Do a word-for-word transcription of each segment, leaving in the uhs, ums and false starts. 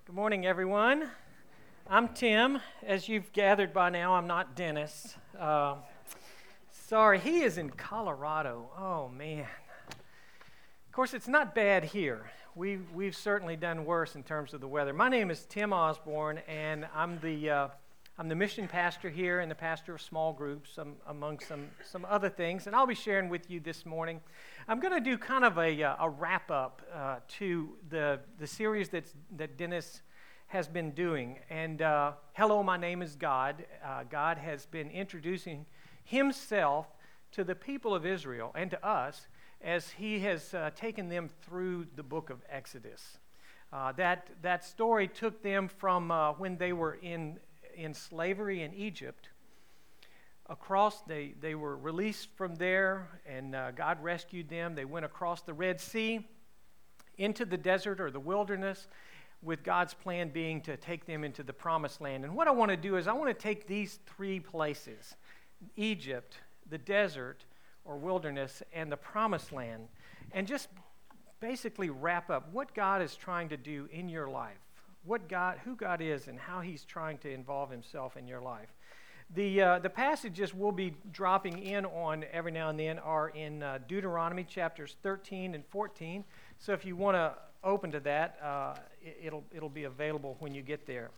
Good morning, everyone. I'm Tim. As you've gathered by now, I'm not Dennis. Uh, sorry, he is in Colorado. Oh, man. Of course, it's not bad here. We've, we've certainly done worse in terms of the weather. My name is Tim Osborne, and I'm the uh, I'm the mission pastor here and the pastor of small groups, um, among some, some other things. And I'll be sharing with you this morning. I'm going to do kind of a, a wrap-up uh, to the, the series that's, that Dennis has been doing. And uh, hello, my name is God. Uh, God has been introducing himself to the people of Israel and to us as he has uh, taken them through the book of Exodus. Uh, that, that story took them from uh, when they were in in slavery in Egypt, across, they, they were released from there, and uh, God rescued them. They went across the Red Sea into the desert or the wilderness, with God's plan being to take them into the Promised Land. And what I want to do is I want to take these three places, Egypt, the desert or wilderness, and the Promised Land, and just basically wrap up what God is trying to do in your life. What God, who God is, and how He's trying to involve Himself in your life. The uh, the passages we'll be dropping in on every now and then are in uh, Deuteronomy chapters thirteen and fourteen. So if you want to open to that, uh, it, it'll it'll be available when you get there.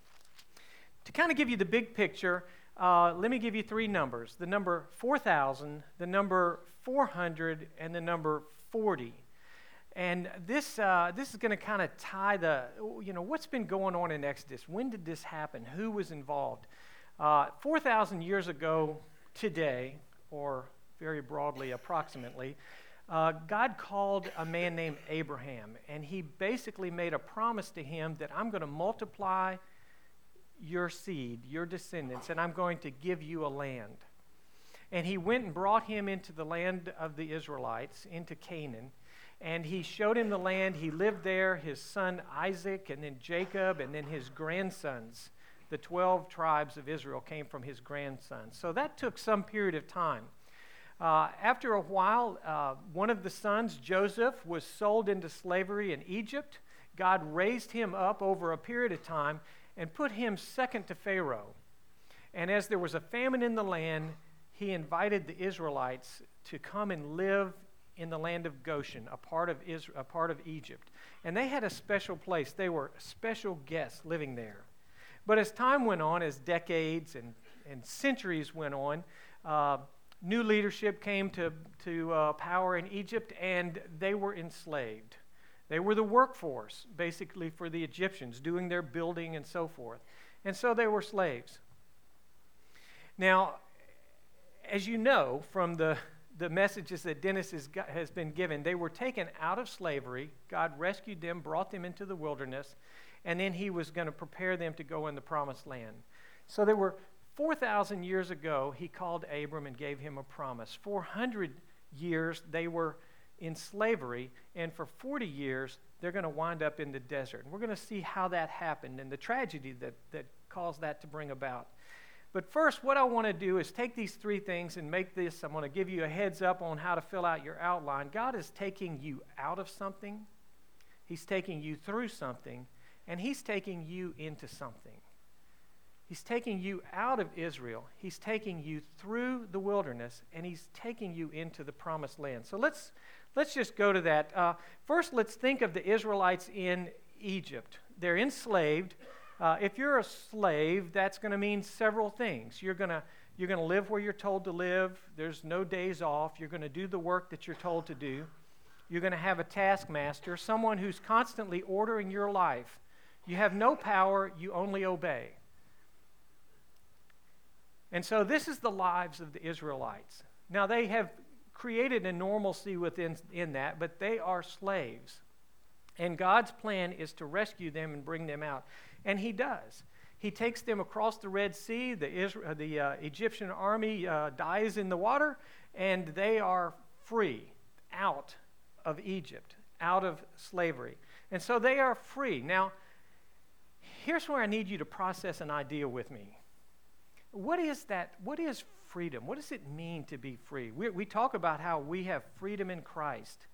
To kind of give you the big picture, uh, let me give you three numbers: the number four thousand, the number four hundred, and the number forty. And this uh, this is going to kind of tie the, you know, what's been going on in Exodus? When did this happen? Who was involved? Uh, four thousand years ago today, or very broadly, approximately, uh, God called a man named Abraham, and He basically made a promise to him that I'm going to multiply your seed, your descendants, and I'm going to give you a land. And He went and brought him into the land of the Israelites, into Canaan. And He showed him the land. He lived there, his son Isaac, and then Jacob, and then his grandsons. The twelve tribes of Israel came from his grandsons. So that took some period of time. Uh, after a while, uh, one of the sons, Joseph, was sold into slavery in Egypt. God raised him up over a period of time and put him second to Pharaoh. And as there was a famine in the land, he invited the Israelites to come and live in the land of Goshen, a part of Israel, a part of Egypt. And they had a special place. They were special guests living there. But as time went on, as decades and, and centuries went on, uh, new leadership came to, to uh, power in Egypt, and they were enslaved. They were the workforce, basically, for the Egyptians, doing their building and so forth. And so they were slaves. Now, as you know from the the messages that Dennis has, got, has been given, they were taken out of slavery. God rescued them, brought them into the wilderness, and then He was going to prepare them to go in the Promised Land. So there were four thousand years ago, He called Abram and gave him a promise. four hundred years they were in slavery, and for forty years they're going to wind up in the desert. And we're going to see how that happened and the tragedy that, that caused that to bring about. But first, what I want to do is take these three things and make this, I'm going to give you a heads up on how to fill out your outline. God is taking you out of something, He's taking you through something, and He's taking you into something. He's taking you out of Israel, He's taking you through the wilderness, and He's taking you into the Promised Land. So let's, let's just go to that. Uh, first, let's think of the Israelites in Egypt. They're enslaved. Uh, if you're a slave, that's going to mean several things. You're going to you're going to live where you're told to live. There's no days off. You're going to do the work that you're told to do. You're going to have a taskmaster, someone who's constantly ordering your life. You have no power. You only obey. And so this is the lives of the Israelites. Now, they have created a normalcy within in that, but they are slaves. And God's plan is to rescue them and bring them out. And He does. He takes them across the Red Sea. The, Israel, the uh, Egyptian army uh, dies in the water, and they are free out of Egypt, out of slavery. And so they are free. Now, here's where I need you to process an idea with me. What is that? What is freedom? What does it mean to be free? We, we talk about how we have freedom in Christ.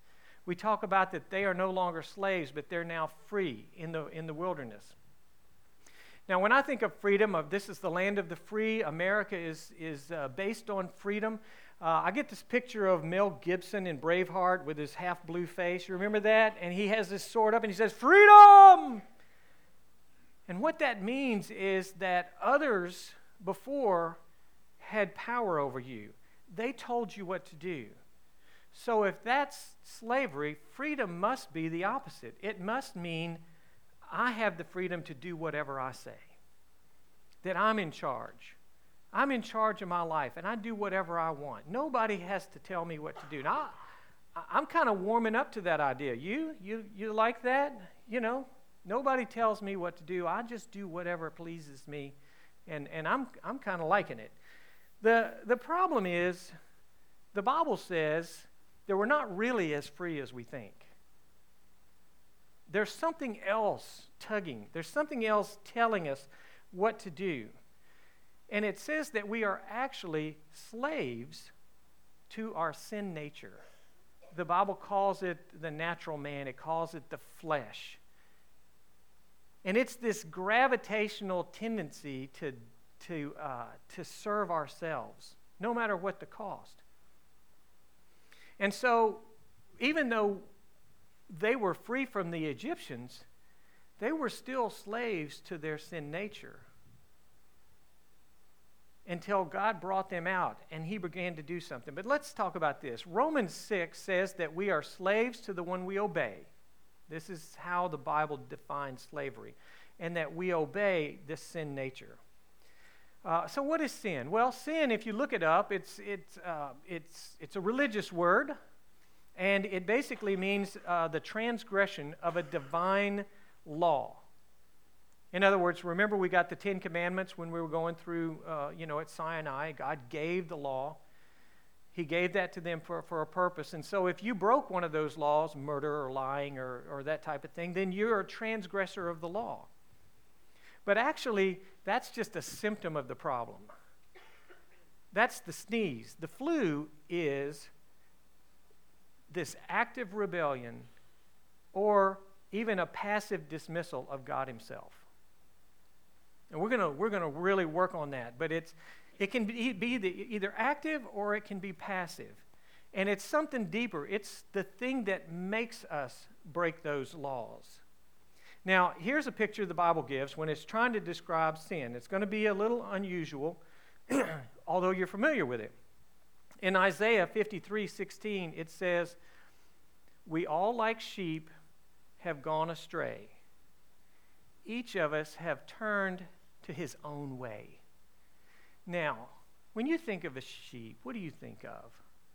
We talk about that they are no longer slaves, but they're now free in the, in the wilderness. Now, when I think of freedom, of this is the land of the free, America is, is uh, based on freedom, uh, I get this picture of Mel Gibson in Braveheart with his half-blue face. You remember that? And he has this sword up and he says, "Freedom!" And what that means is that others before had power over you. They told you what to do. So if that's slavery, freedom must be the opposite. It must mean I have the freedom to do whatever I say, that I'm in charge. I'm in charge of my life, and I do whatever I want. Nobody has to tell me what to do. Now, I, I'm kind of warming up to that idea. You, you, you like that? You know, nobody tells me what to do. I just do whatever pleases me, and, and I'm, I'm kind of liking it. The, the problem is, the Bible says that we're not really as free as we think. There's something else tugging. There's something else telling us what to do. And it says that we are actually slaves to our sin nature. The Bible calls it the natural man. It calls it the flesh. And it's this gravitational tendency to, to, uh, to serve ourselves, no matter what the cost. And so, even though they were free from the Egyptians, they were still slaves to their sin nature until God brought them out and he began to do something. But let's talk about this. Romans six says that we are slaves to the one we obey. This is how the Bible defines slavery, and that we obey this sin nature. Uh, so what is sin? Well, sin, if you look it up, it's, it's, uh, it's, it's a religious word, and it basically means uh, the transgression of a divine law. In other words, remember we got the Ten Commandments when we were going through, uh, you know, at Sinai. God gave the law. He gave that to them for, for a purpose. And so if you broke one of those laws, murder or lying or, or that type of thing, then you're a transgressor of the law. But actually, that's just a symptom of the problem. That's the sneeze. The flu is this active rebellion or even a passive dismissal of God himself. And we're gonna we're gonna really work on that. But it's it can be, be the, either active or it can be passive. And it's something deeper. It's the thing that makes us break those laws. Now, here's a picture the Bible gives when it's trying to describe sin. It's going to be a little unusual, although you're familiar with it. In Isaiah fifty-three sixteen, it says, "We all like sheep have gone astray. Each of us have turned to his own way." Now, when you think of a sheep, what do you think of?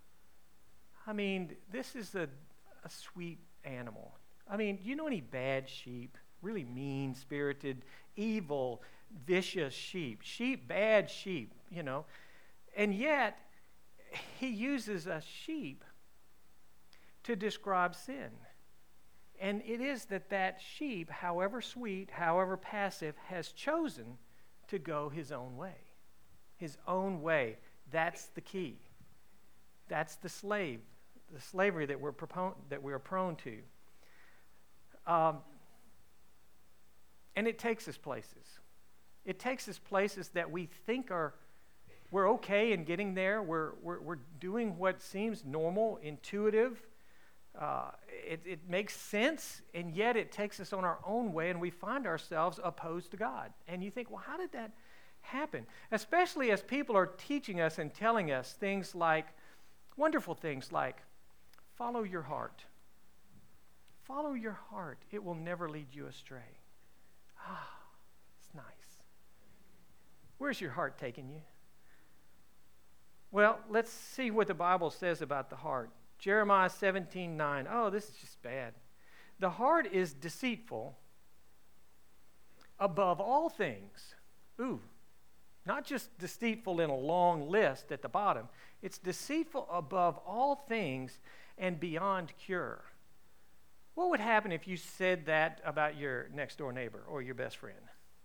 I mean, this is a, a sweet animal. I mean, do you know any bad sheep? Really mean-spirited, evil, vicious sheep. Sheep, bad sheep, you know. And yet, he uses a sheep to describe sin. And it is that that sheep, however sweet, however passive, has chosen to go his own way. His own way. That's the key. That's the slave, the slavery that we're, propon- that we're prone to. Um, and it takes us places. It takes us places that we think are, we're okay in getting there. We're, we're, we're doing what seems normal, intuitive. Uh, it, it makes sense, and yet it takes us on our own way, and we find ourselves opposed to God. And you think, well, how did that happen? Especially as people are teaching us and telling us things like, wonderful things like, follow your heart. Follow your heart. It will never lead you astray. Ah, it's nice. Where's your heart taking you? Well, let's see what the Bible says about the heart. Jeremiah seventeen nine. Oh, this is just bad. The heart is deceitful above all things. Ooh, not just deceitful in a long list at the bottom. It's deceitful above all things and beyond cure. What would happen if you said that about your next door neighbor or your best friend?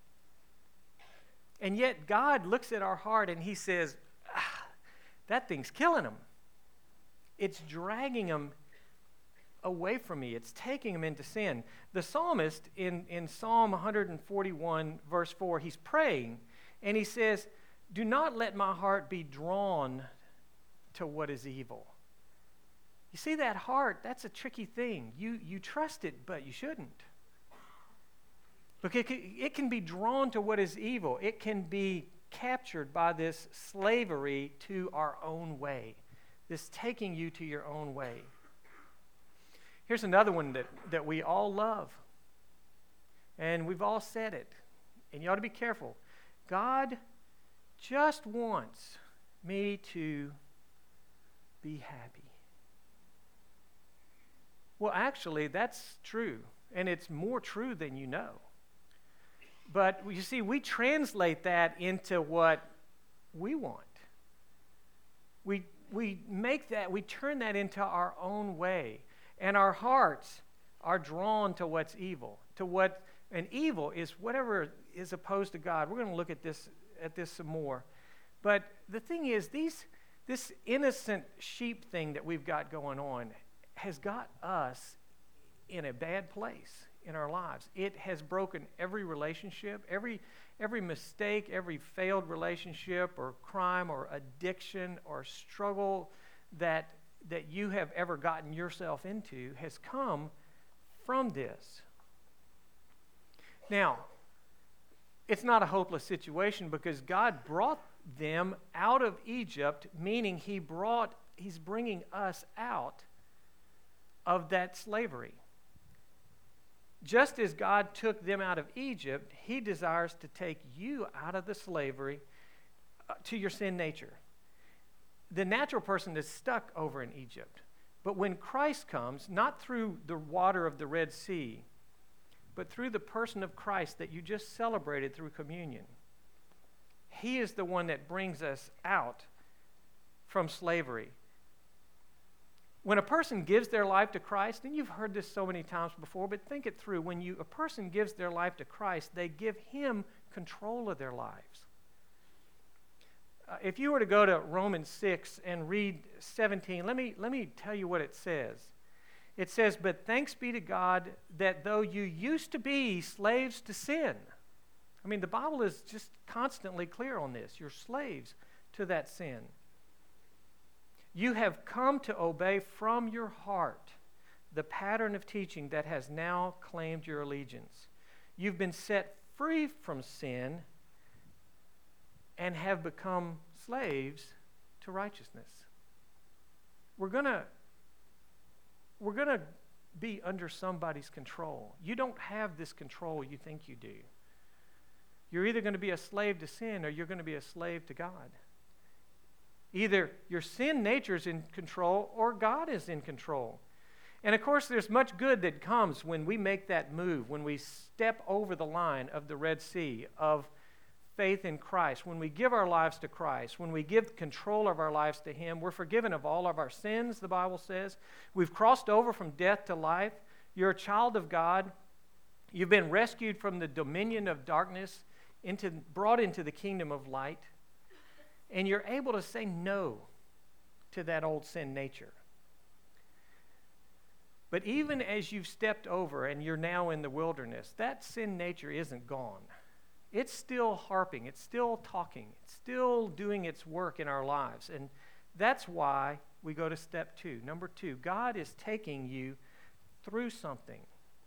And yet God looks at our heart and he says, ah, that thing's killing them. It's dragging them away from me. It's taking them into sin. The psalmist in, in Psalm one forty-one, verse four, he's praying, and he says, do not let my heart be drawn to what is evil. You see, that heart, that's a tricky thing. You, you trust it, but you shouldn't. Because it can, it can be drawn to what is evil. It can be captured by this slavery to our own way, this taking you to your own way. Here's another one that, that we all love, and we've all said it, and you ought to be careful. God just wants me to be happy. Well, actually, that's true, and it's more true than you know. But you see, we translate that into what we want. We, we make that, we turn that into our own way. And our hearts are drawn to what's evil, to what, and evil is whatever is opposed to God. We're going to look at this at this some more. But the thing is, these this innocent sheep thing that we've got going on has got us in a bad place in our lives. It has broken every relationship, every every mistake, every failed relationship or crime or addiction or struggle that that you have ever gotten yourself into has come from this. Now, it's not a hopeless situation because God brought them out of Egypt, meaning he brought, he's bringing us out of that slavery. Just as God took them out of Egypt, he desires to take you out of the slavery uh, to your sin nature. The natural person is stuck over in Egypt. But when Christ comes, not through the water of the Red Sea, but through the person of Christ that you just celebrated through communion, he is the one that brings us out from slavery. When a person gives their life to Christ, and you've heard this so many times before, but think it through. When you a person gives their life to Christ, they give him control of their lives. Uh, if you were to go to Romans six and read seventeen, let me, let me tell you what it says. It says, but thanks be to God that though you used to be slaves to sin. I mean, the Bible is just constantly clear on this. You're slaves to that sin. You have come to obey from your heart the pattern of teaching that has now claimed your allegiance. You've been set free from sin and have become slaves to righteousness. We're gonna, we're gonna be under somebody's control. You don't have this control you think you do. You're either going to be a slave to sin or you're going to be a slave to God. Either your sin nature is in control or God is in control. And of course, there's much good that comes when we make that move, when we step over the line of the Red Sea, of faith in Christ. When we give our lives to Christ, when we give control of our lives to him, we're forgiven of all of our sins, the Bible says. We've crossed over from death to life. You're a child of God. You've been rescued from the dominion of darkness, into, brought into the kingdom of light. And you're able to say no to that old sin nature. But even as you've stepped over and you're now in the wilderness, that sin nature isn't gone. It's still harping, it's still talking, it's still doing its work in our lives. And that's why we go to step two. Number two, God is taking you through something.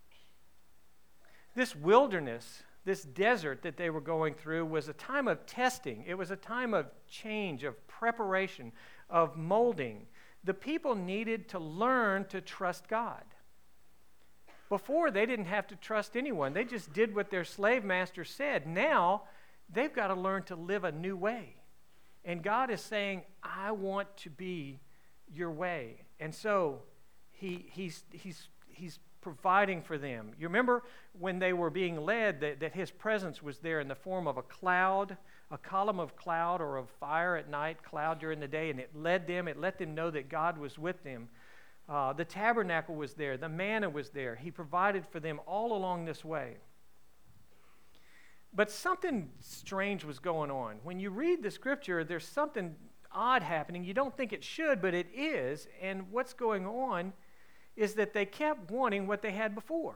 This wilderness, this desert that they were going through was a time of testing. It was a time of change, of preparation, of molding. The people needed to learn to trust God. Before, they didn't have to trust anyone. They just did what their slave master said. Now, they've got to learn to live a new way. And God is saying, I want to be your way. And so, he, he's, he's, he's providing for them. You remember when they were being led, that, that his presence was there in the form of a cloud, a column of cloud or of fire at night, cloud during the day, and it led them, it let them know that God was with them. Uh, the tabernacle was there. The manna was there. He provided for them all along this way. But something strange was going on. When you read the scripture, there's something odd happening. You don't think it should, but it is. And what's going on is that they kept wanting what they had before.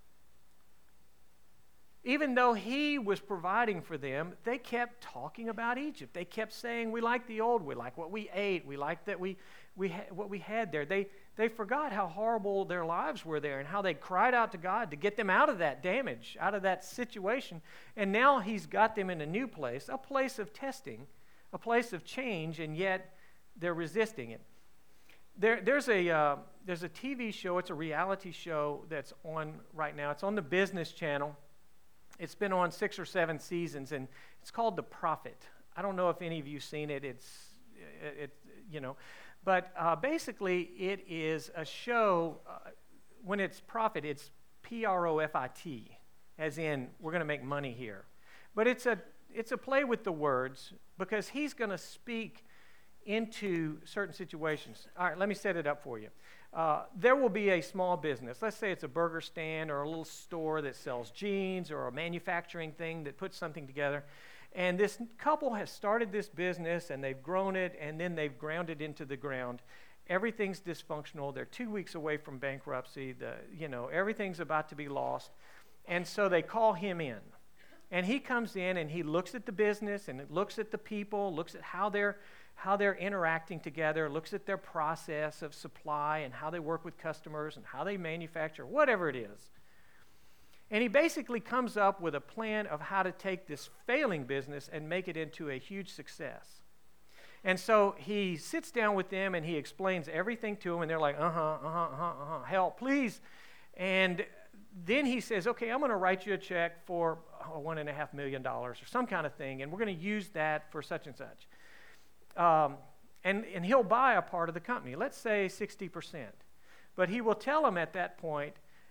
Even though he was providing for them, they kept talking about Egypt. They kept saying, we like the old, we like what we ate, we like that we, we ha- what we had there. They, they forgot how horrible their lives were there and how they cried out to God to get them out of that damage, out of that situation. And now he's got them in a new place, a place of testing, a place of change, and yet they're resisting it. There, there's, a, uh, there's a T V show, it's a reality show that's on right now. It's on the Business Channel. It's been on six or seven seasons, and it's called The Prophet. I don't know if any of you seen it. It's, it, it you know, but uh, basically it is a show. Uh, when it's Prophet, it's P R O F I T, as in we're going to make money here. But it's a it's a play with the words because he's going to speak into certain situations. All right, let me set it up for you. Uh, there will be a small business. Let's say it's a burger stand or a little store that sells jeans or a manufacturing thing that puts something together. And this couple has started this business and they've grown it and then they've ground it into the ground. Everything's dysfunctional. They're two weeks away from bankruptcy. The, you know, everything's about to be lost. And so they call him in. And he comes in and he looks at the business and looks at the people, looks at how they're how they're interacting together, looks at their process of supply and how they work with customers and how they manufacture, whatever it is. And he basically comes up with a plan of how to take this failing business and make it into a huge success. And so he sits down with them and he explains everything to them, and they're like, uh-huh, uh-huh, uh-huh, uh-huh, help, please. And then he says, okay, I'm going to write you a check for oh, one and a half million dollars or some kind of thing, and we're going to use that for such and such. Um, and, and he'll buy a part of the company, let's say sixty percent. But he will tell them at that point,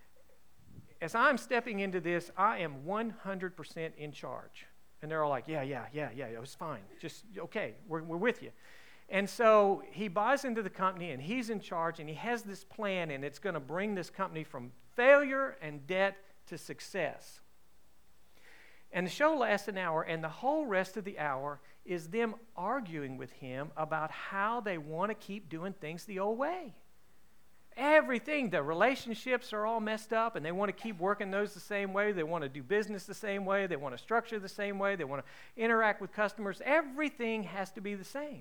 as I'm stepping into this, I am one hundred percent in charge. And they're all like, yeah, yeah, yeah, yeah, it was fine. Just, okay, we're, we're with you. And so he buys into the company, and he's in charge, and he has this plan, and it's going to bring this company from failure and debt to success. And the show lasts an hour, and the whole rest of the hour is them arguing with him about how they want to keep doing things the old way. Everything, the relationships are all messed up, and they want to keep working those the same way. They want to do business the same way. They want to structure the same way. They want to interact with customers. Everything has to be the same.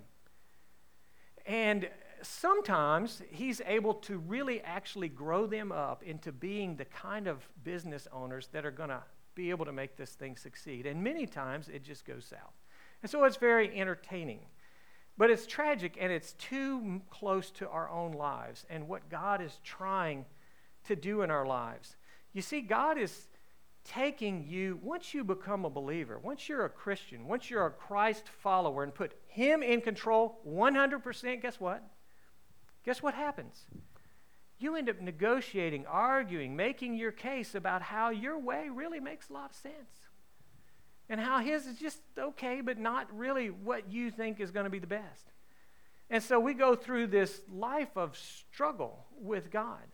And sometimes he's able to really actually grow them up into being the kind of business owners that are going to be able to make this thing succeed. And many times it just goes south. And so it's very entertaining. But it's tragic, and it's too close to our own lives and what God is trying to do in our lives. You see, God is taking you, once you become a believer, once you're a Christian, once you're a Christ follower and put him in control one hundred percent, guess what? Guess what happens? You end up negotiating, arguing, making your case about how your way really makes a lot of sense. And how his is just okay, but not really what you think is going to be the best. And so we go through this life of struggle with God.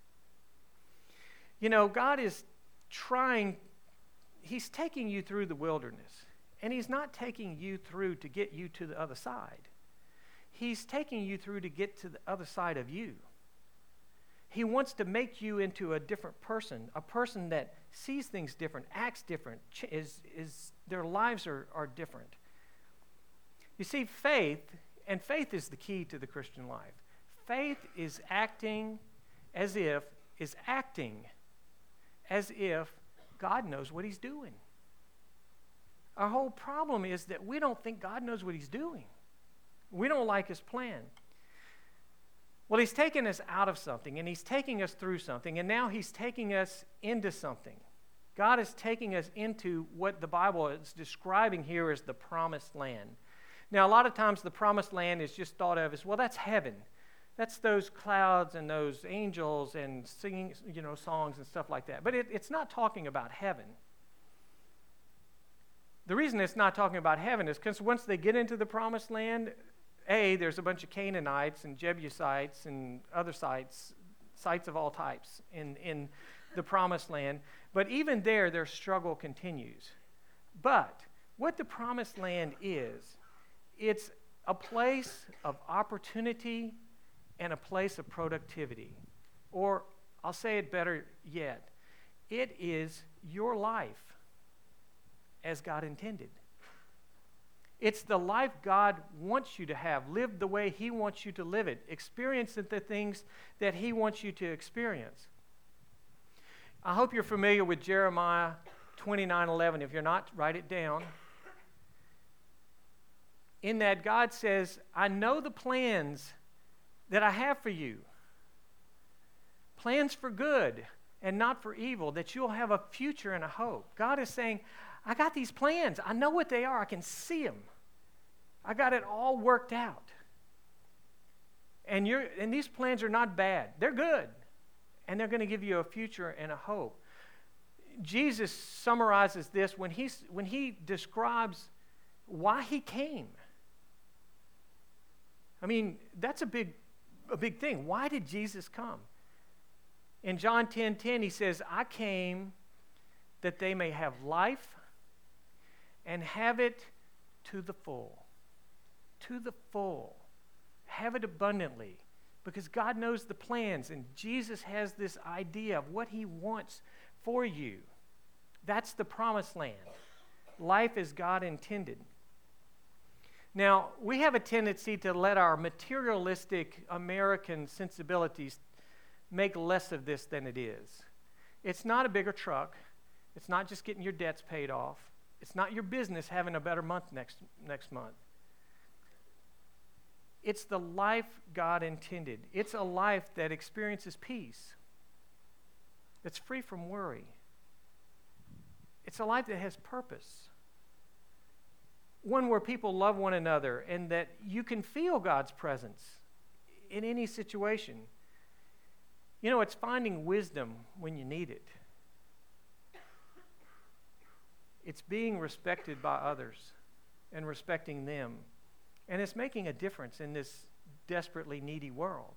You know, God is trying, he's taking you through the wilderness. And he's not taking you through to get you to the other side. He's taking you through to get to the other side of you. He wants to make you into a different person, a person that sees things different, acts different, is, is their lives are, are different. You see, faith, and faith is the key to the Christian life. Faith is acting as if, is acting as if God knows what he's doing. Our whole problem is that we don't think God knows what he's doing. We don't like his plan. Well, he's taken us out of something, and he's taking us through something, and now he's taking us into something. God is taking us into what the Bible is describing here as the promised land. Now, a lot of times the promised land is just thought of as, well, that's heaven. That's those clouds and those angels and singing, you know, songs and stuff like that. But it, it's not talking about heaven. The reason it's not talking about heaven is because once they get into the promised land, A, there's a bunch of Canaanites and Jebusites and other sites, sites of all types in, in the promised land. But even there, their struggle continues. But what the promised land is, it's a place of opportunity and a place of productivity. Or I'll say it better yet. It is your life as God intended. It's the life God wants you to have, lived the way He wants you to live it, experience the things that He wants you to experience. I hope you're familiar with Jeremiah twenty-nine eleven. If you're not, write it down. In that, God says, I know the plans that I have for you. Plans for good and not for evil, that you'll have a future and a hope. God is saying, I got these plans. I know what they are. I can see them. I got it all worked out. And you're and these plans are not bad. They're good. And they're going to give you a future and a hope. Jesus summarizes this when he, when he describes why He came. I mean, that's a big, a big thing. Why did Jesus come? In John ten ten, He says, I came that they may have life and have it to the full. To the full. Have it abundantly. Because God knows the plans, and Jesus has this idea of what He wants for you. That's the promised land. Life as God intended. Now, we have a tendency to let our materialistic American sensibilities make less of this than it is. It's not a bigger truck. It's not just getting your debts paid off. It's not your business having a better month next, next month. It's the life God intended. It's a life that experiences peace. That's free from worry. It's a life that has purpose. One where people love one another and that you can feel God's presence in any situation. You know, it's finding wisdom when you need it. It's being respected by others and respecting them. And it's making a difference in this desperately needy world.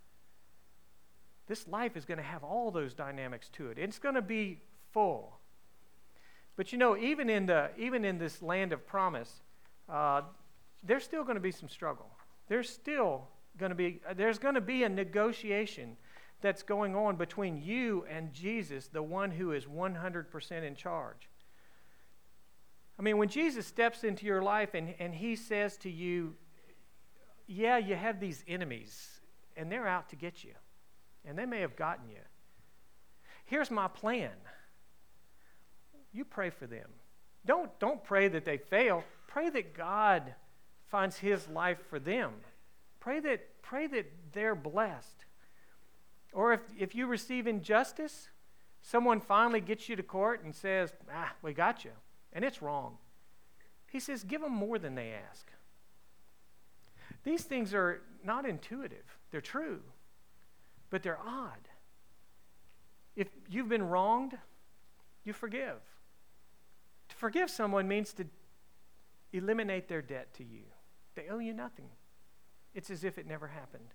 This life is going to have all those dynamics to it. It's going to be full. But you know, even in the even in this land of promise, uh, there's still going to be some struggle. There's still going to be there's going to be a negotiation that's going on between you and Jesus, the one who is one hundred percent in charge. I mean, when Jesus steps into your life and, and He says to you, yeah, you have these enemies, and they're out to get you, and they may have gotten you. Here's my plan. You pray for them. Don't, don't pray that they fail. Pray that God finds His life for them. Pray that, pray that they're blessed. Or if, if you receive injustice, someone finally gets you to court and says, ah, we got you. And it's wrong. He says, give them more than they ask. These things are not intuitive. They're true. But they're odd. If you've been wronged, you forgive. To forgive someone means to eliminate their debt to you. They owe you nothing. It's as if it never happened.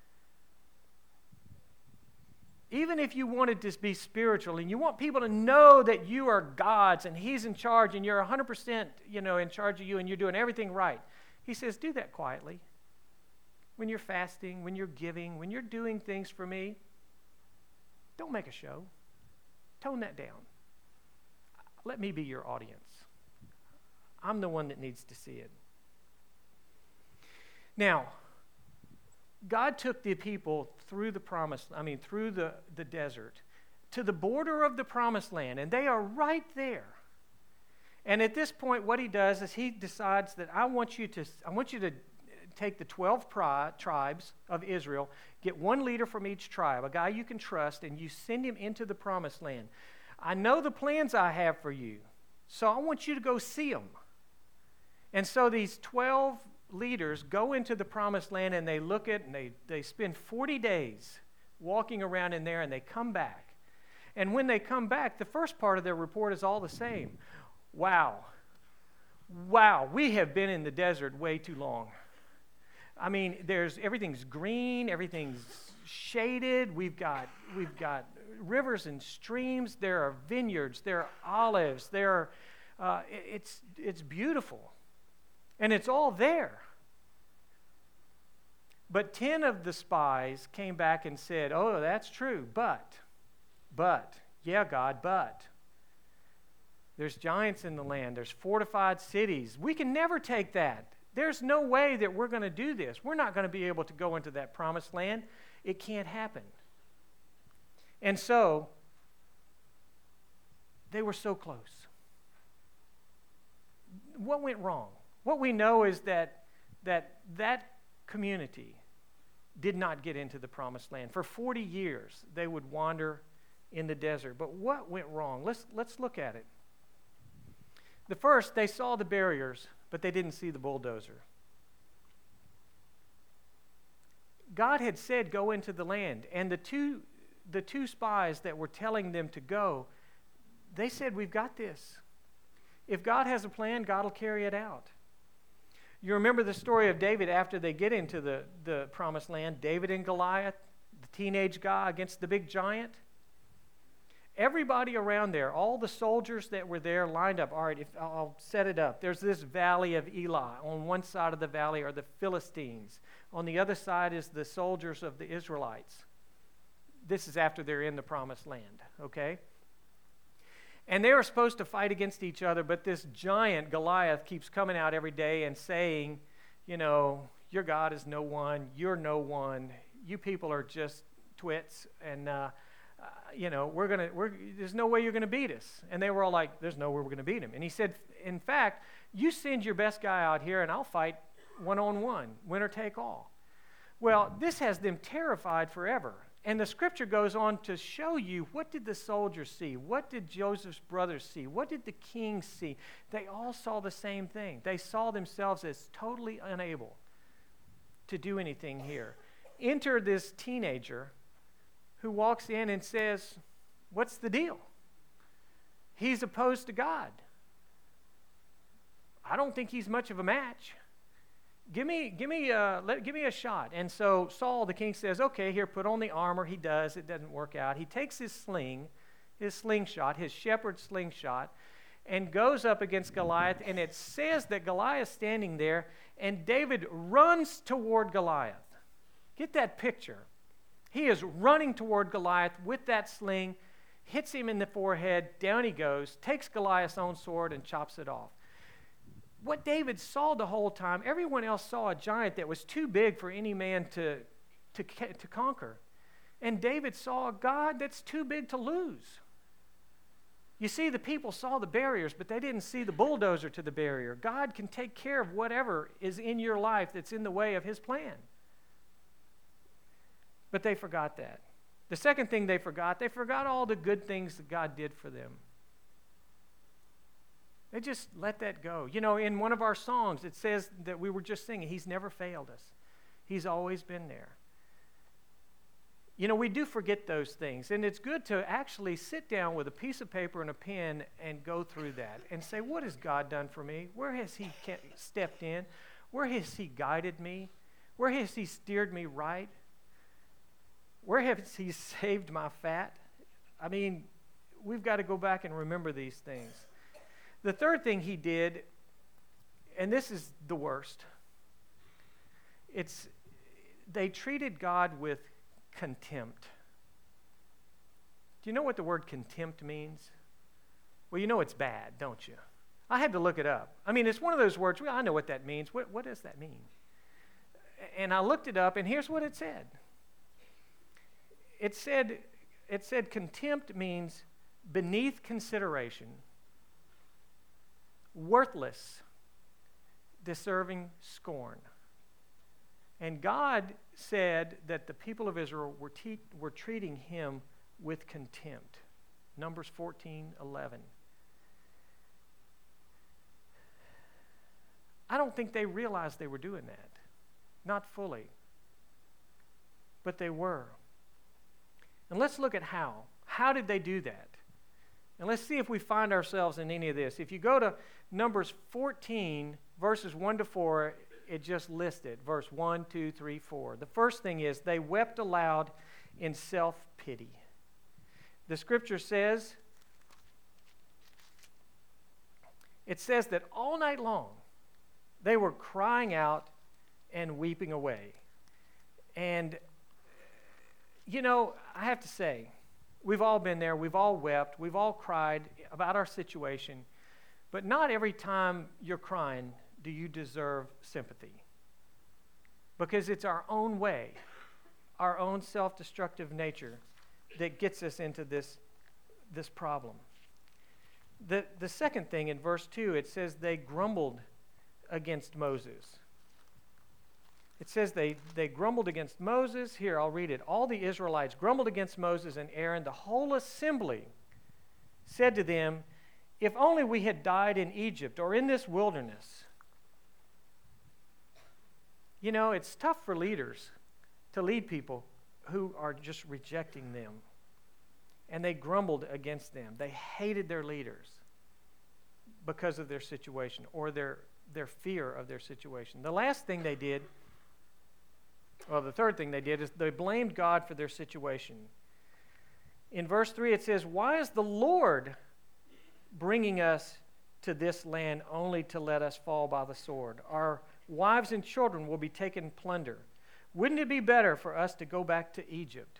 Even if you wanted to be spiritual and you want people to know that you are God's and He's in charge and you're one hundred percent, you know, in charge of you and you're doing everything right, He says, do that quietly. When you're fasting, when you're giving, when you're doing things for me, don't make a show. Tone that down. Let me be your audience. I'm the one that needs to see it. Now, God took the people through the promised, I mean, through the, the desert to the border of the promised land, and they are right there. And at this point, what He does is He decides that I want you to, I want you to take the twelve pri- tribes of Israel, get one leader from each tribe, a guy you can trust, and you send him into the promised land. I know the plans I have for you, so I want you to go see them. And so these twelve leaders go into the promised land and they look at and they, they spend forty days walking around in there and they come back. And when they come back, the first part of their report is all the same. Wow. Wow, we have been in the desert way too long. I mean, there's everything's green, everything's shaded. We've got we've got rivers and streams. There are vineyards. There are olives. There are. Uh, it's it's beautiful, and it's all there. But ten of the spies came back and said, oh, that's true, but, but, yeah, God, but. There's giants in the land. There's fortified cities. We can never take that. There's no way that we're going to do this. We're not going to be able to go into that promised land. It can't happen. And so, they were so close. What went wrong? What we know is that that, that community did not get into the promised land. For forty years, they would wander in the desert. But what went wrong? Let's, let's look at it. The first, they saw the barriers, but they didn't see the bulldozer. God had said, go into the land. And the two, the two spies that were telling them to go, they said, we've got this. If God has a plan, God will carry it out. You remember the story of David after they get into the, the promised land. David and Goliath, the teenage guy against the big giant. Everybody around there, all the soldiers that were there lined up. All right, if I'll set it up. There's this valley of Elah. On one side of the valley are the Philistines. On the other side is the soldiers of the Israelites. This is after they're in the promised land, okay? And they were supposed to fight against each other, but this giant, Goliath, keeps coming out every day and saying, you know, your God is no one, you're no one, you people are just twits, and, uh, uh, you know, we're gonna, we're, there's no way you're going to beat us. And they were all like, there's no way we're going to beat him. And he said, in fact, you send your best guy out here, and I'll fight one-on-one, winner take all. Well, this has them terrified forever. And the scripture goes on to show you, what did the soldiers see? What did Joseph's brothers see? What did the king see? They all saw the same thing. They saw themselves as totally unable to do anything here. Enter this teenager who walks in and says, what's the deal? He's opposed to God. I don't think he's much of a match. Give me, give me, uh, let, give me a shot. And so Saul, the king, says, okay, here, put on the armor. He does. It doesn't work out. He takes his sling, his slingshot, his shepherd slingshot, and goes up against Goliath. And it says that Goliath's standing there, and David runs toward Goliath. Get that picture. He is running toward Goliath with that sling, hits him in the forehead, down he goes, takes Goliath's own sword and chops it off. What David saw the whole time, everyone else saw a giant that was too big for any man to, to, to conquer. And David saw a God that's too big to lose. You see, the people saw the barriers, but they didn't see the bulldozer to the barrier. God can take care of whatever is in your life that's in the way of his plan. But they forgot that. The second thing they forgot, they forgot all the good things that God did for them. They just let that go. You know, in one of our songs, it says that we were just singing, he's never failed us. He's always been there. You know, we do forget those things, and it's good to actually sit down with a piece of paper and a pen and go through that and say, what has God done for me? Where has he stepped in? Where has he guided me? Where has he steered me right? Where has he saved my fat? I mean, we've got to go back and remember these things. The third thing he did, and this is the worst, it's they treated God with contempt. Do you know what the word contempt means? Well, you know it's bad, don't you? I had to look it up. I mean, it's one of those words, well, I know what that means. What, what does that mean? And I looked it up, and here's what it said. It said, it said contempt means beneath consideration, worthless, deserving scorn. And God said that the people of Israel were, te- were treating him with contempt. Numbers fourteen eleven. I don't think they realized they were doing that. Not fully. But they were. And let's look at how. How did they do that? And let's see if we find ourselves in any of this. If you go to Numbers fourteen, verses one to four, it just listed, verse one, two, three, four. The first thing is, they wept aloud in self-pity. The scripture says, it says that all night long, they were crying out and weeping away. And, you know, I have to say, we've all been there, we've all wept, we've all cried about our situation, but not every time you're crying do you deserve sympathy. Because it's our own way, our own self-destructive nature that gets us into this, this problem. The, the second thing in verse two, it says they grumbled against Moses. It says they, they grumbled against Moses. Here, I'll read it. All the Israelites grumbled against Moses and Aaron. The whole assembly said to them, if only we had died in Egypt or in this wilderness. You know, it's tough for leaders to lead people who are just rejecting them. And they grumbled against them. They hated their leaders because of their situation or their, their fear of their situation. The last thing they did, well, the third thing they did is they blamed God for their situation. In verse three, it says, why is the Lord bringing us to this land only to let us fall by the sword? Our wives and children will be taken plunder. Wouldn't it be better for us to go back to Egypt?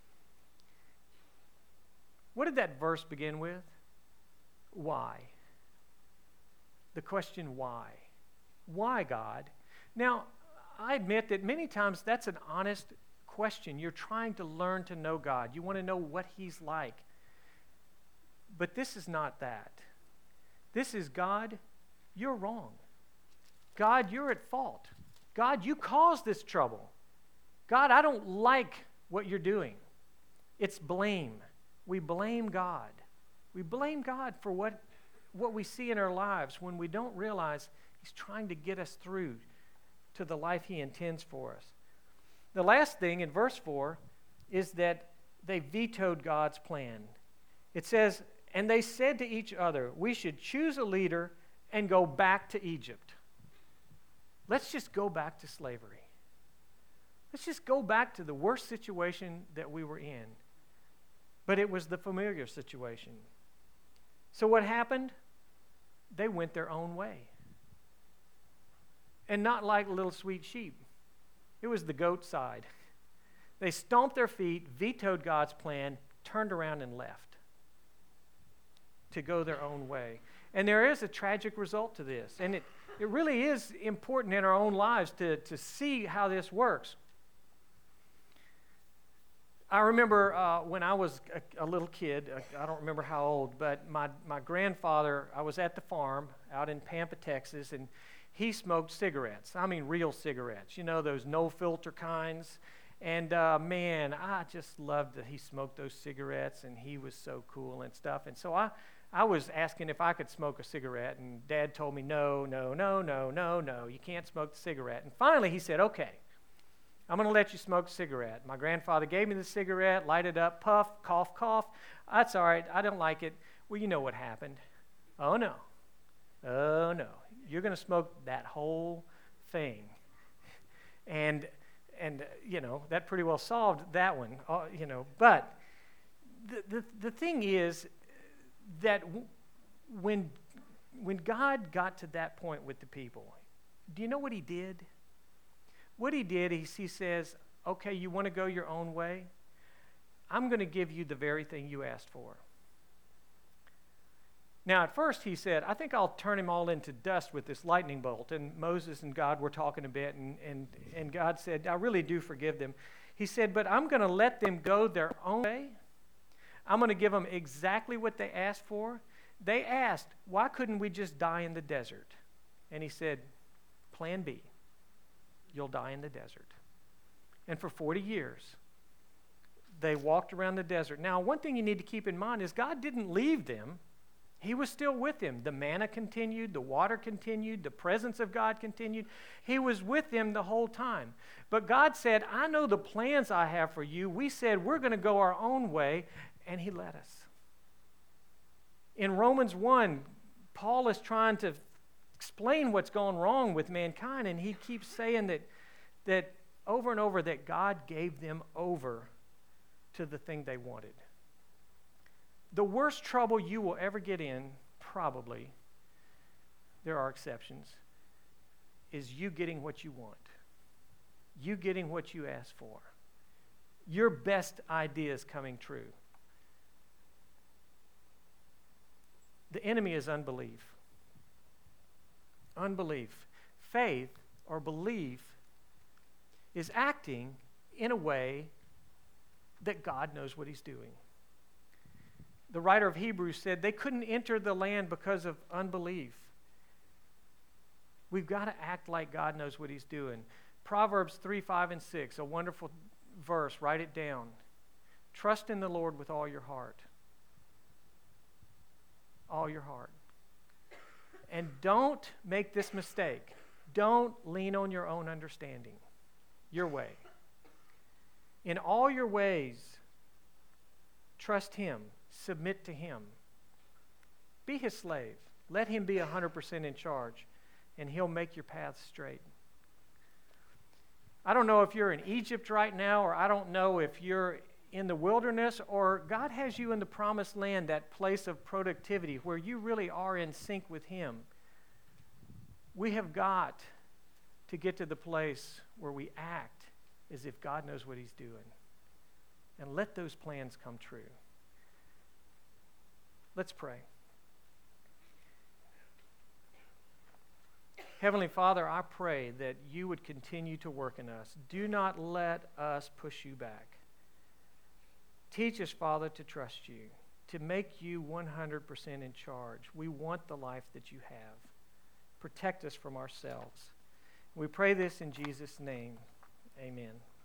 What did that verse begin with? Why? The question why? Why, God? Now, I admit that many times that's an honest question. You're trying to learn to know God. You want to know what He's like. But this is not that. This is, God, you're wrong. God, you're at fault. God, you caused this trouble. God, I don't like what you're doing. It's blame. We blame God. We blame God for what, what we see in our lives when we don't realize He's trying to get us through to the life He intends for us. The last thing in verse four is that they vetoed God's plan. It says, and they said to each other, we should choose a leader and go back to Egypt. Let's just go back to slavery. Let's just go back to the worst situation that we were in. But it was the familiar situation. So what happened? They went their own way. And not like little sweet sheep. It was the goat side. They stomped their feet, vetoed God's plan, turned around and left to go their own way. And there is a tragic result to this. And it, it really is important in our own lives to, to see how this works. I remember uh, when I was a, a little kid, I don't remember how old, but my, my grandfather, I was at the farm out in Pampa, Texas, and he smoked cigarettes. I mean real cigarettes, you know, those no-filter kinds. And uh, man, I just loved that he smoked those cigarettes, and he was so cool and stuff. And so I, I was asking if I could smoke a cigarette, and Dad told me, no, no, no, no, no, no, you can't smoke the cigarette. And finally he said, okay, I'm going to let you smoke a cigarette. My grandfather gave me the cigarette, lighted up, puff, cough, cough. That's all right. I don't like it. Well, you know what happened. Oh, no. Oh, no. You're going to smoke that whole thing. And, and you know, that pretty well solved that one, uh, you know. But the, the, the thing is that w- when, when God got to that point with the people, do you know what He did? What He did is He says, okay, you want to go your own way? I'm going to give you the very thing you asked for. Now, at first He said, I think I'll turn him all into dust with this lightning bolt. And Moses and God were talking a bit, and, and, and God said, I really do forgive them. He said, but I'm going to let them go their own way. I'm going to give them exactly what they asked for. They asked, why couldn't we just die in the desert? And He said, plan B. You'll die in the desert. And for forty years, they walked around the desert. Now, one thing you need to keep in mind is God didn't leave them. He was still with them. The manna continued, the water continued, the presence of God continued. He was with them the whole time. But God said, I know the plans I have for you. We said we're going to go our own way, and He let us. In Romans one, Paul is trying to explain what's gone wrong with mankind, and he keeps saying that, that over and over that God gave them over to the thing they wanted. The worst trouble you will ever get in, probably, there are exceptions, is you getting what you want. you getting what you asked for, your best ideas coming true. The enemy is unbelief. Unbelief. Faith or belief is acting in a way that God knows what he's doing. The writer of Hebrews said they couldn't enter the land because of unbelief. We've got to act like God knows what he's doing. Proverbs three, five, and six, a wonderful verse. Write it down. Trust in the Lord with all your heart. All your heart. And don't make this mistake. Don't lean on your own understanding, your way. In all your ways, trust him. Submit to him. Be his slave. Let him be one hundred percent in charge, and he'll make your path straight. I don't know if you're in Egypt right now, or I don't know if you're in the wilderness, or God has you in the promised land, that place of productivity where you really are in sync with him. We have got to get to the place where we act as if God knows what he's doing, and let those plans come true. Let's pray. Heavenly Father, I pray that you would continue to work in us. Do not let us push you back. Teach us, Father, to trust you, to make you one hundred percent in charge. We want the life that you have. Protect us from ourselves. We pray this in Jesus' name. Amen.